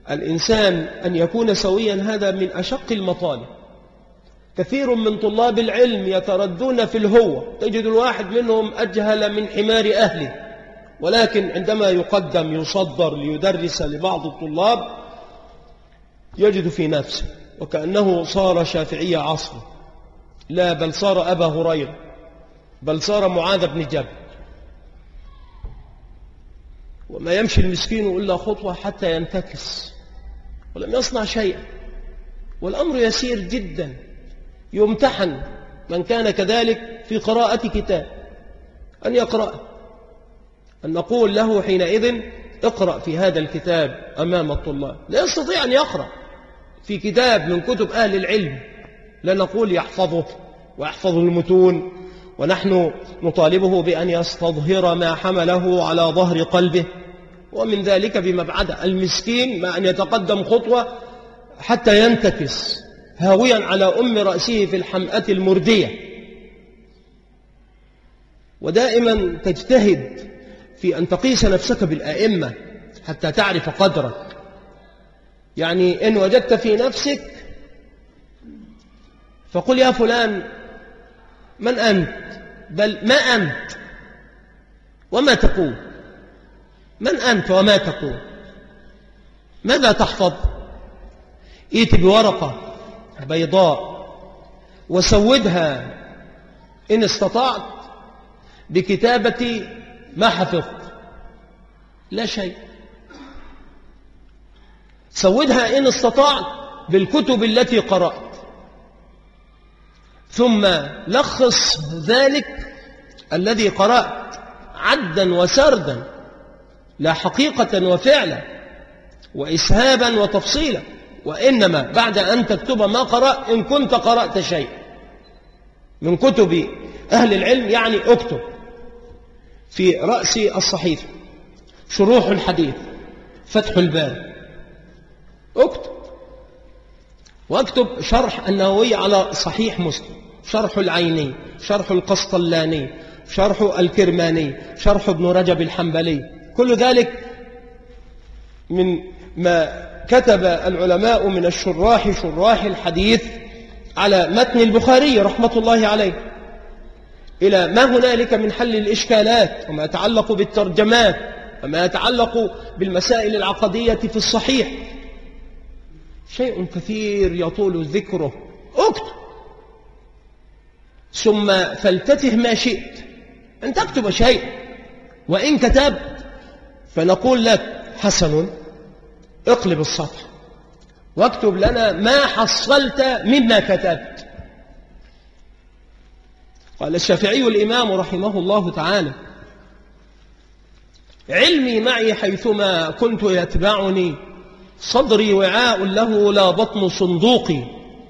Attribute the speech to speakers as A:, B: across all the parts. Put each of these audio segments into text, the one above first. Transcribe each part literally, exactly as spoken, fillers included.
A: الإنسان أن يكون سويا هذا من أشق المطالب. كثير من طلاب العلم يتردون في الهوة، تجد الواحد منهم أجهل من حمار أهله، ولكن عندما يقدم يصدر ليدرس لبعض الطلاب يجد في نفسه وكأنه صار شافعي عصره، لا بل صار أبا هريرة، بل صار معاذ بن جبل، وما يمشي المسكين إلا خطوة حتى ينتكس ولم يصنع شيئا. والأمر يسير جدا، يمتحن من كان كذلك في قراءة كتاب أن يقرأ، أن نقول له حينئذ اقرأ في هذا الكتاب أمام الطلاب. لا يستطيع أن يقرأ في كتاب من كتب أهل العلم، لا نقول يحفظه ويحفظ المتون، ونحن نطالبه بأن يستظهر ما حمله على ظهر قلبه، ومن ذلك بمبعده. المسكين ما أن يتقدم خطوة حتى ينتكس هاويا على أم رأسه في الحمأة المردية. ودائما تجتهد في أن تقيس نفسك بالأئمة حتى تعرف قدرك. يعني إن وجدت في نفسك فقل يا فلان من أنت، بل ما أنت وما تقول. من أنت وما تقول؟ ماذا تحفظ؟ ائت بورقة بيضاء وسودها إن استطعت بكتابة ما حفظت، لا شيء. سودها إن استطعت بالكتب التي قرأت، ثم لخص ذلك الذي قرأت عدا وسردا، لا حقيقة وفعلا وإسهابا وتفصيلا، وإنما بعد أن تكتب ما قرأ إن كنت قرأت شيء من كتب أهل العلم. يعني اكتب في رأس الصحيفة شروح الحديث، فتح الباب، اكتب. واكتب شرح النووي على صحيح مسلم، شرح العيني، شرح القسطلاني، شرح الكرماني، شرح ابن رجب الحنبلي. كل ذلك من ما كتب العلماء من الشراح، شراح الحديث، على متن البخاري رحمة الله عليه، إلى ما هنالك من حل الإشكالات وما يتعلق بالترجمات وما يتعلق بالمسائل العقدية في الصحيح. شيء كثير يطول ذكره. اكتب، ثم فلتته ما شئت أن تكتب شيء. وإن كتبت فنقول لك حسن، اقلب الصفحة واكتب لنا ما حصلت مما كتبت. قال الشافعي الإمام رحمه الله تعالى: علمي معي حيثما كنت يتبعني، صدري وعاء له لا بطن صندوقي.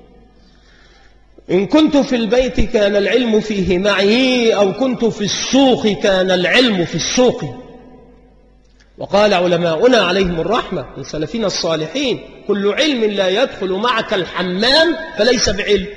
A: إن كنت في البيت كان العلم فيه معي، أو كنت في السوق كان العلم في السوق. وقال علماؤنا عليهم الرحمة من سلفنا الصالحين: كل علم لا يدخل معك الحمام فليس بعلم.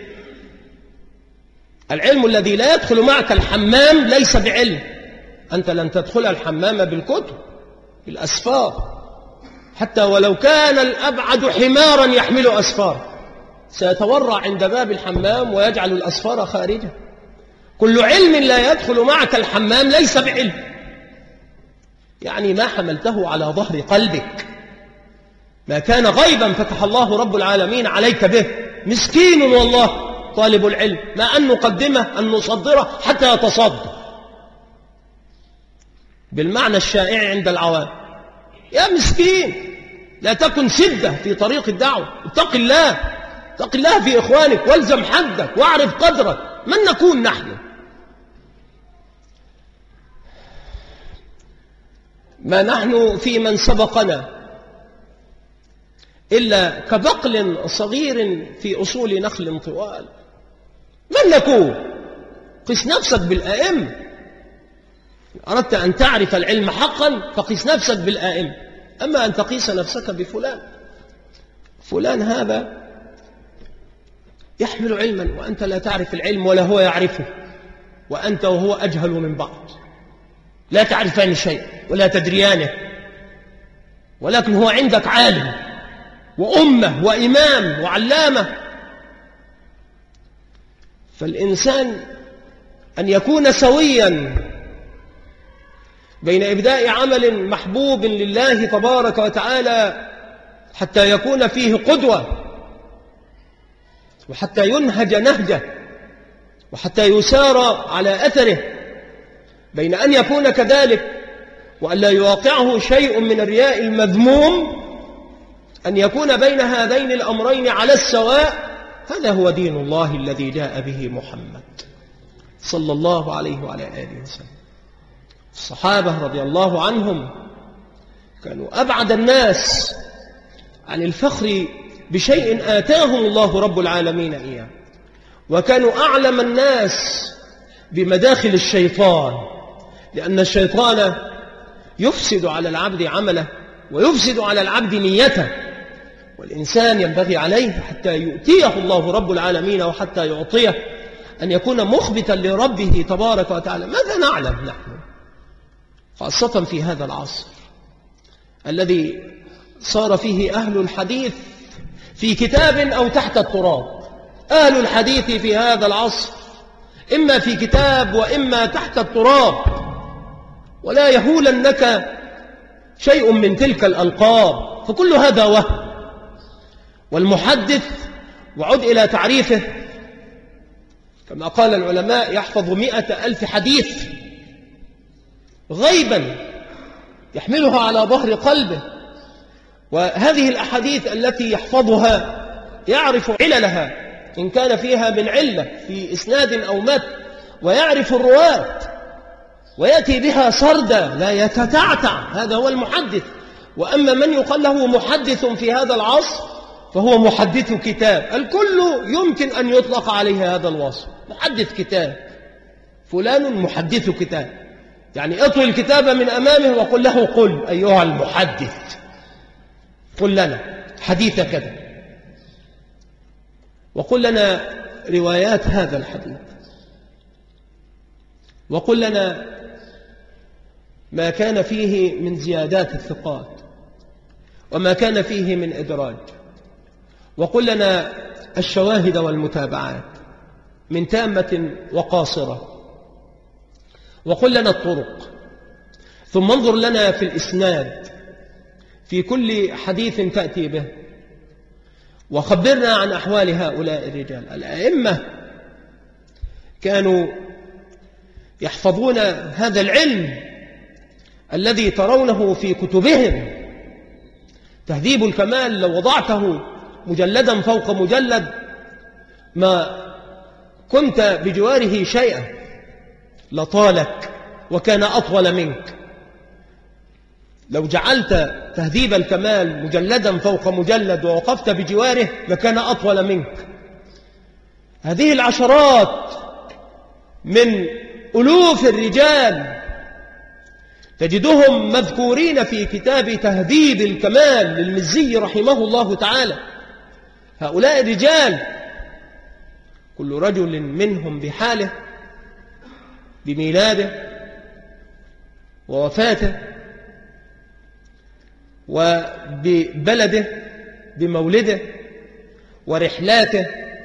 A: العلم الذي لا يدخل معك الحمام ليس بعلم. أنت لن تدخل الحمام بالكتب، بالأسفار، حتى ولو كان الأبعد حمارا يحمل أسفار سيتورع عند باب الحمام ويجعل الأسفار خارجه. كل علم لا يدخل معك الحمام ليس بعلم، يعني ما حملته على ظهر قلبك، ما كان غيبا فتح الله رب العالمين عليك به. مسكين والله طالب العلم، ما أن نقدمه أن نصدره حتى يتصدر بالمعنى الشائع عند العوام. يا مسكين، لا تكن سدة في طريق الدعوة. اتق الله، اتق الله في إخوانك، والزم حدك واعرف قدرك. من نكون نحن؟ ما نحن في من سبقنا إلا كبقل صغير في أصول نخل طوال. من نكون؟ قس نفسك بالآئمة. أردت أن تعرف العلم حقا فقس نفسك بالآئمة. أما أن تقيس نفسك بفلان، فلان هذا يحمل علما وأنت لا تعرف العلم ولا هو يعرفه، وأنت وهو أجهل من بعض، لا تعرفان شيء ولا تدريانه، ولكن هو عندك عالم وأمة وإمام وعلامة. فالإنسان أن يكون سويا بين إبداء عمل محبوب لله تبارك وتعالى حتى يكون فيه قدوة، وحتى ينهج نهجه، وحتى يسار على أثره، بين أن يكون كذلك وأن لا يواقعه شيء من الرياء المذموم، أن يكون بين هذين الأمرين على السواء. هذا هو دين الله الذي جاء به محمد صلى الله عليه وعلى آله وسلم. الصحابة رضي الله عنهم كانوا أبعد الناس عن الفخر بشيء آتاهم الله رب العالمين إياه، وكانوا أعلم الناس بمداخل الشيطان، لأن الشيطان يفسد على العبد عمله ويفسد على العبد نيته، والإنسان ينبغي عليه حتى يؤتيه الله رب العالمين وحتى يعطيه أن يكون مخبتا لربه تبارك وتعالى. ماذا نعلم نحن خاصة في هذا العصر الذي صار فيه أهل الحديث في كتاب أو تحت التراب؟ أهل الحديث في هذا العصر إما في كتاب وإما تحت التراب، ولا يهولنك شيء من تلك الألقاب، فكل هذا وهم. والمحدث، وعد إلى تعريفه، كما قال العلماء يحفظ مئة ألف حديث غيبا يحملها على ظهر قلبه، وهذه الأحاديث التي يحفظها يعرف عللها إن كان فيها من علة في إسناد أو متن، ويعرف الرواة ويأتي بها سردا لا يتتعتع. هذا هو المحدث. وأما من يقال له محدث في هذا العصر فهو محدث كتاب. الكل يمكن أن يطلق عليه هذا الوصف، محدث كتاب، فلان محدث كتاب، يعني اطوي الكتاب من أمامه وقل له قل أيها المحدث، قل لنا حديث كذا، وقل لنا روايات هذا الحديث، وقل لنا ما كان فيه من زيادات الثقات وما كان فيه من إدراج، وقل لنا الشواهد والمتابعات من تامة وقاصرة، وقل لنا الطرق، ثم انظر لنا في الإسناد في كل حديث تأتي به، وخبرنا عن أحوال هؤلاء الرجال. الأئمة كانوا يحفظون هذا العلم الذي ترونه في كتبهم. تهذيب الكمال لو وضعته مجلدا فوق مجلد ما كنت بجواره شيئا لطالك وكان أطول منك. لو جعلت تهذيب الكمال مجلدا فوق مجلد ووقفت بجواره لكان أطول منك. هذه العشرات من ألوف الرجال تجدهم مذكورين في كتاب تهذيب الكمال للمزي رحمه الله تعالى. هؤلاء الرجال كل رجل منهم بحاله، بميلاده ووفاته وببلده، بمولده ورحلاته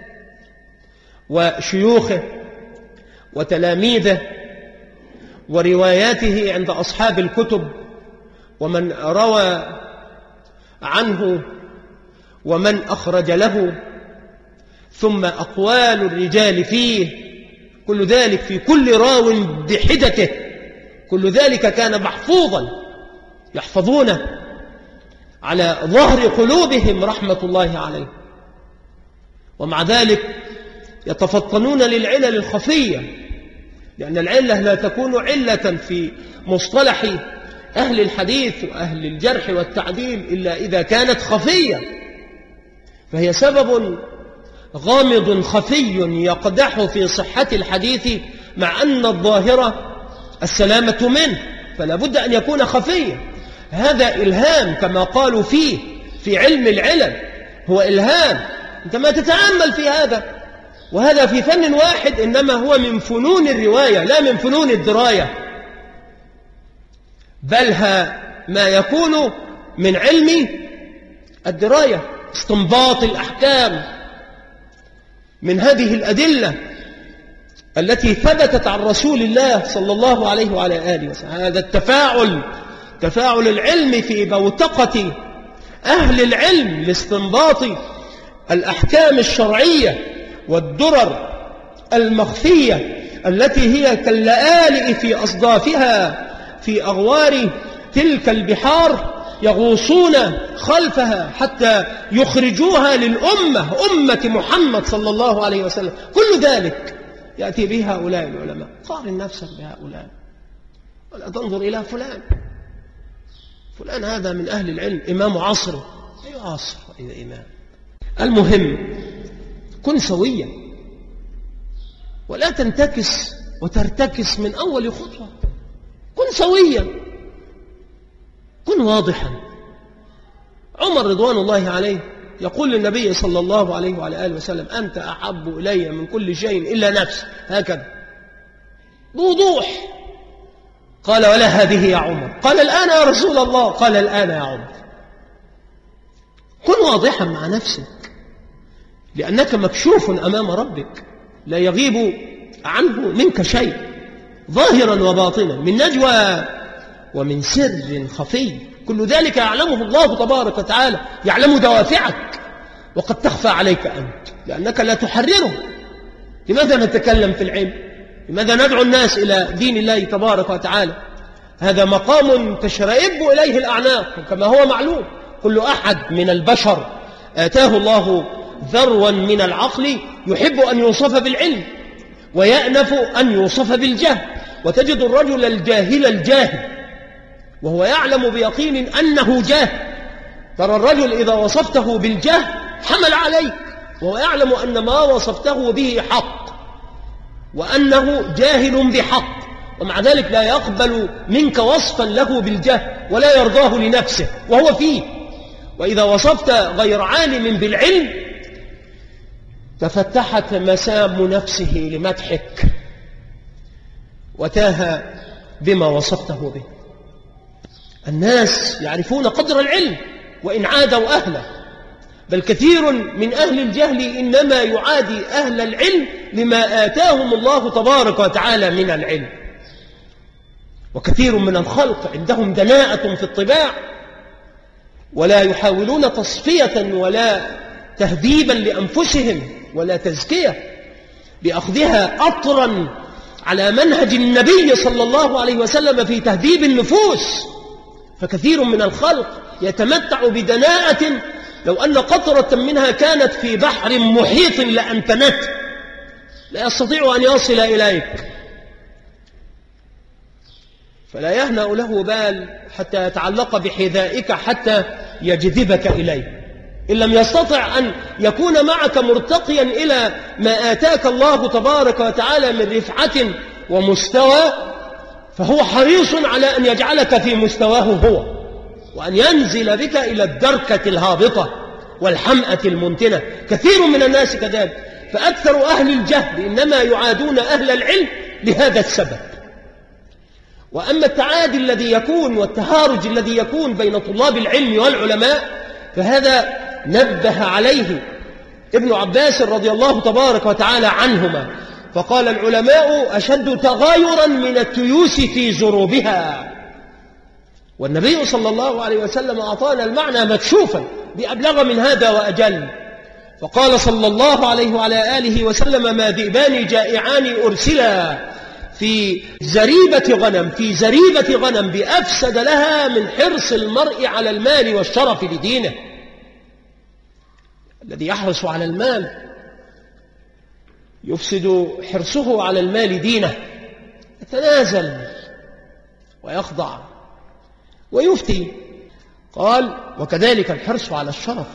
A: وشيوخه وتلاميذه ورواياته عند أصحاب الكتب ومن روى عنه ومن أخرج له، ثم أقوال الرجال فيه، كل ذلك في كل راو بحدته، كل ذلك كان محفوظا يحفظونه على ظهر قلوبهم رحمة الله عليه. ومع ذلك يتفطنون للعلل الخفية، لأن العلة لا تكون علة في مصطلح أهل الحديث وأهل الجرح والتعديل إلا إذا كانت خفية، فهي سبب غامض خفي يقدح في صحة الحديث مع أن الظاهرة السلامة منه، فلا بد أن يكون خفيا. هذا إلهام كما قالوا فيه في علم العلل، هو إلهام، أنت ما تتأمل في هذا، وهذا في فن واحد إنما هو من فنون الرواية لا من فنون الدراية، بل ما يكون من علم الدراية. استنباط الأحكام من هذه الأدلة التي ثبتت عن رسول الله صلى الله عليه وعلى آله وسلم. هذا التفاعل، تفاعل العلم في بوتقة أهل العلم لاستنباط الأحكام الشرعية والدرر المخفية التي هي كاللآلئ في أصدافها في أغوار تلك البحار، يغوصون خلفها حتى يخرجوها للأمة، أمة محمد صلى الله عليه وسلم. كل ذلك يأتي به هؤلاء العلماء. قارن نفسك بهؤلاء ولا تنظر إلى فلان. فلان هذا من أهل العلم، إمام عصره، أي عصر إذا إمام. المهم كن سويا ولا تنتكس وترتكس من أول خطوة. كن سويا، كن واضحا. عمر رضوان الله عليه يقول للنبي صلى الله عليه وعلى آله وسلم: أنت أحب إلي من كل شيء إلا نفسي، هكذا بوضوح. قال: ولا هذه يا عمر؟ قال: الآن يا رسول الله. قال: الآن يا عمر. كن واضحا مع نفسك، لأنك مكشوف أمام ربك، لا يغيب عنه منك شيء، ظاهرا وباطنا، من نجوى ومن سر خفي. كل ذلك يعلمه الله تبارك وتعالى، يعلم دوافعك، وقد تخفى عليك أنت لأنك لا تحرره. لماذا نتكلم في العلم؟ لماذا ندعو الناس إلى دين الله تبارك وتعالى؟ هذا مقام تشرئب إليه الأعناق كما هو معلوم. كل أحد من البشر آتاه الله ذروا من العقل يحب أن يوصف بالعلم ويأنف أن يوصف بالجهل. وتجد الرجل الجاهل الجاهل وهو يعلم بيقين أنه جاهل. ترى الرجل إذا وصفته بالجهل حمل عليك، وهو يعلم أن ما وصفته به حق وأنه جاهل بحق، ومع ذلك لا يقبل منك وصفا له بالجهل ولا يرضاه لنفسه وهو فيه. وإذا وصفت غير عالم بالعلم تفتحت مسام نفسه لمدحك وتاه بما وصفته به. الناس يعرفون قدر العلم وإن عادوا أهله، بل كثير من أهل الجهل إنما يعادي أهل العلم لما آتاهم الله تبارك وتعالى من العلم. وكثير من الخلق عندهم دناءة في الطباع ولا يحاولون تصفية ولا تهذيبا لأنفسهم ولا تزكية بأخذها أطرا على منهج النبي صلى الله عليه وسلم في تهذيب النفوس. فكثير من الخلق يتمتع بدناءة لو أن قطرة منها كانت في بحر محيط لأمتنت، لا يستطيع أن يصل إليك، فلا يهنأ له بال حتى يتعلق بحذائك حتى يجذبك إليه. إن لم يستطع أن يكون معك مرتقيا إلى ما آتاك الله تبارك وتعالى من رفعة ومستوى، فهو حريص على أن يجعلك في مستواه هو، وأن ينزل بك إلى الدركة الهابطة والحمأة المنتنة. كثير من الناس كذلك. فأكثر أهل الجهل إنما يعادون أهل العلم لهذا السبب. وأما التعادي الذي يكون والتهارج الذي يكون بين طلاب العلم والعلماء فهذا نبه عليه ابن عباس رضي الله تبارك وتعالى عنهما، فقال: العلماء أشد تغايرا من التيوس في زروبها. والنبي صلى الله عليه وسلم أعطانا المعنى مكشوفا بأبلغ من هذا وأجل، فقال صلى الله عليه وعلى آله وسلم: ما ذئبان جائعان أرسلا في زريبة غنم في زريبة غنم بأفسد لها من حرص المرء على المال والشرف لدينه. الذي يحرص على المال يفسد حرصه على المال دينه، يتنازل ويخضع ويفتي. قال: وكذلك الحرص على الشرف،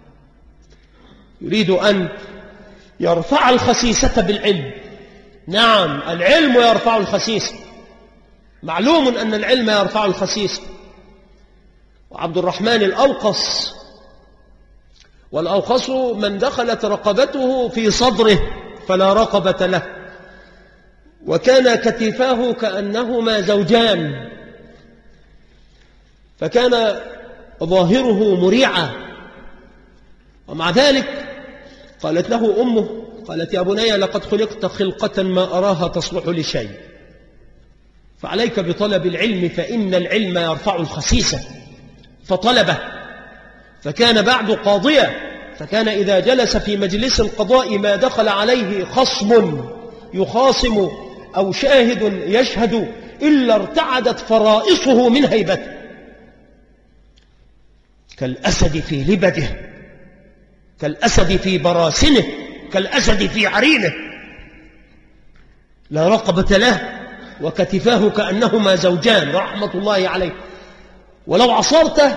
A: يريد أن يرفع الخسيسة بالعلم. نعم، العلم يرفع الخسيسة، معلوم أن العلم يرفع الخسيسة. وعبد الرحمن الأوقص، والأوقص من دخلت رقبته في صدره فلا رقبة له، وكان كتفاه كأنهما زوجان، فكان ظاهره مريعا ومع ذلك قالت له أمه، قالت يا بني لقد خلقت خلقة ما أراها تصلح لشيء، فعليك بطلب العلم فإن العلم يرفع الخسيسة. فطلبه، فكان بعد قاضيا، فكان إذا جلس في مجلس القضاء ما دخل عليه خصم يخاصم أو شاهد يشهد إلا ارتعدت فرائصه من هيبته، كالأسد في لبده، كالأسد في براسنه، كالأسد في عرينه، لا رقبة له وكتفاه كأنهما زوجان رحمة الله عليه. ولو عصرته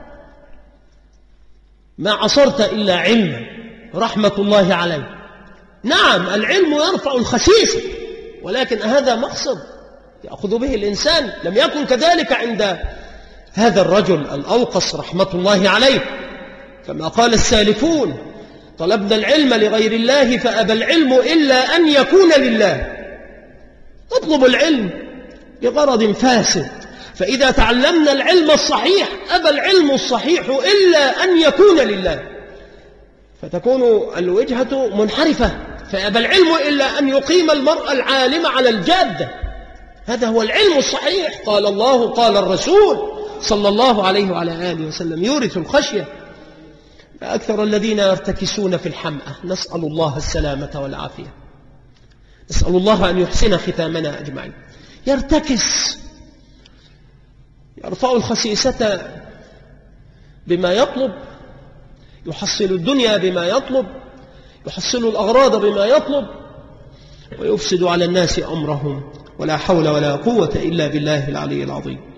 A: ما عصرت إلا علما رحمة الله عليه. نعم العلم يرفع الخسيسة، ولكن هذا مقصد يأخذ به الإنسان. لم يكن كذلك عند هذا الرجل الأوقص رحمة الله عليه، كما قال السالفون طلبنا العلم لغير الله فأبى العلم إلا أن يكون لله. تطلب العلم بغرض فاسد، فإذا تعلمنا العلم الصحيح أبى العلم الصحيح إلا أن يكون لله، فتكون الوجهة منحرفة، فأبى العلم إلا أن يقيم المرء العالم على الجادة. هذا هو العلم الصحيح، قال الله قال الرسول صلى الله عليه وعلى آله وسلم، يورث الخشية. أكثر الذين يرتكسون في الحمأة، نسأل الله السلامة والعافية، نسأل الله أن يحسن ختامنا أجمعين. يرتكس، يرفع الخسيسة بما يطلب، يحصل الدنيا بما يطلب، يحصل الأغراض بما يطلب، ويفسد على الناس أمرهم، ولا حول ولا قوة إلا بالله العلي العظيم.